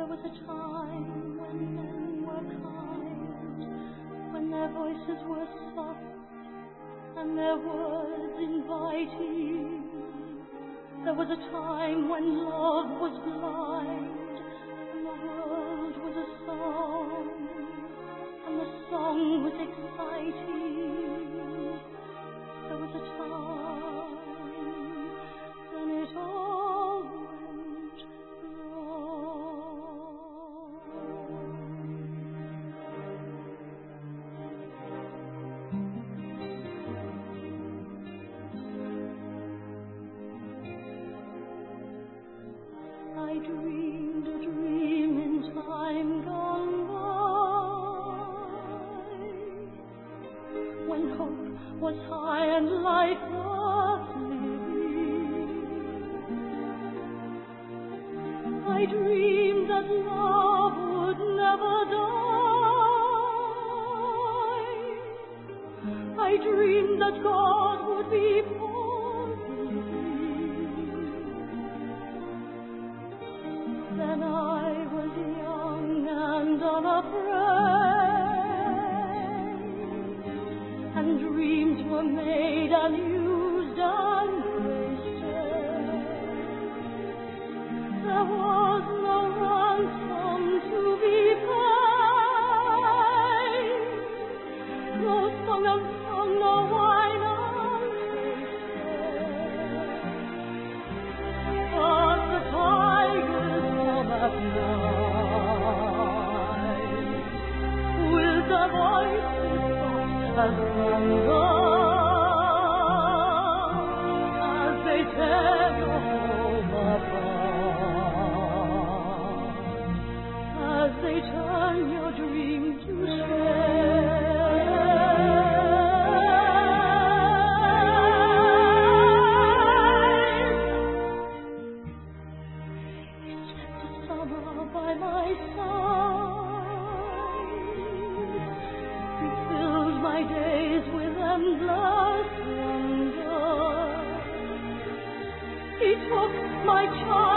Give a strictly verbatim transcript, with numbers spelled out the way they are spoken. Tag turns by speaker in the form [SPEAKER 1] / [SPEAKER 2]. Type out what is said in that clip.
[SPEAKER 1] was a time when men were kind, when their voices were soft and their words inviting. There was a time when love was blind and the world was a song, and the song was exciting. There was a time when it all went wrong. I dreamed a dream in time gone by, when hope was high and life was living. I dreamed that love would never die. I dreamed that God would be forgiving. Then I was young and unafraid, and dreams were made and used and wasted. There was no ransom to be paid, no song unsung, no wine untasted. But the tigers come at night with their voices soft as thunder, as they tear your home apart, as they turn your dream to shame. He slept the summer by my side. He filled my days with endless wonder. He took my child